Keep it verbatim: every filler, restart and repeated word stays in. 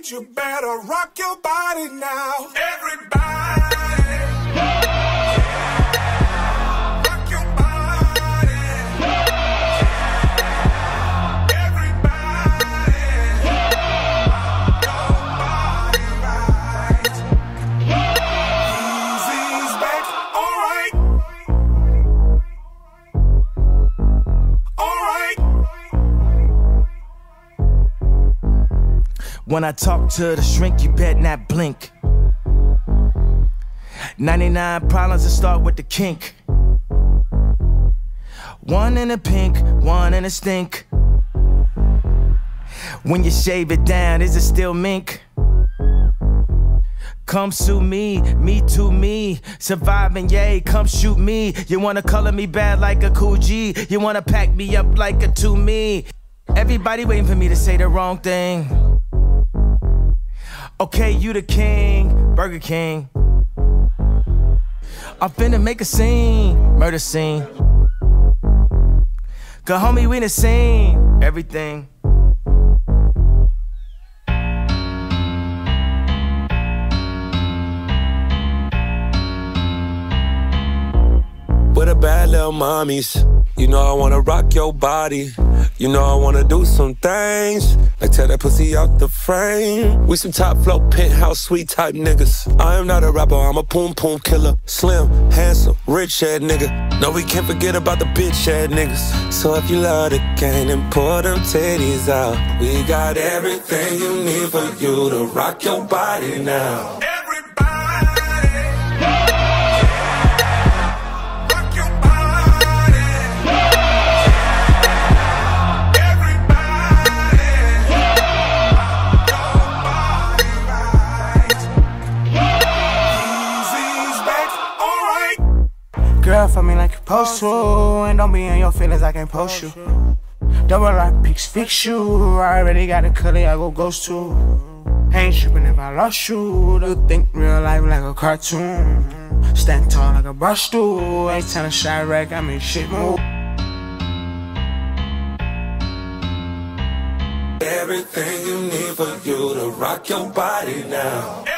right, you better rock your body now. Everybody. Rock your body. Everybody. Rock your body right. Easy's back, alright. Alright. When I talk to the shrink, you bet not blink. ninety-nine problems that start with the kink. One in a pink, one in a stink. When you shave it down, is it still mink? Come sue me, me to me. Surviving, yay, come shoot me. You wanna color me bad like a cool G. You wanna pack me up like a to me. Everybody waiting for me to say the wrong thing. Okay, you the king, Burger King. I'm finna make a scene, murder scene. Cause homie, we done seen everything. With the bad little mommies, you know I wanna rock your body. You know I wanna do some things, like tear that pussy out the frame. We some top flow, penthouse suite type niggas. I am not a rapper, I'm a poom poom killer. Slim, handsome, rich head nigga. No, we can't forget about the bitch head niggas. So if you love the game, then pour them titties out. We got everything you need for you to rock your body now. Girl, for me like you supposed to, and don't be in your feelings, I can't post you. Double lock pics, fix you. I already got a color I go ghost to. Ain't tripping if I lost you. You think real life like a cartoon. Stand tall like a brush stool. Ain't time to shy rack, I mean shit move. Everything you need for you to rock your body now.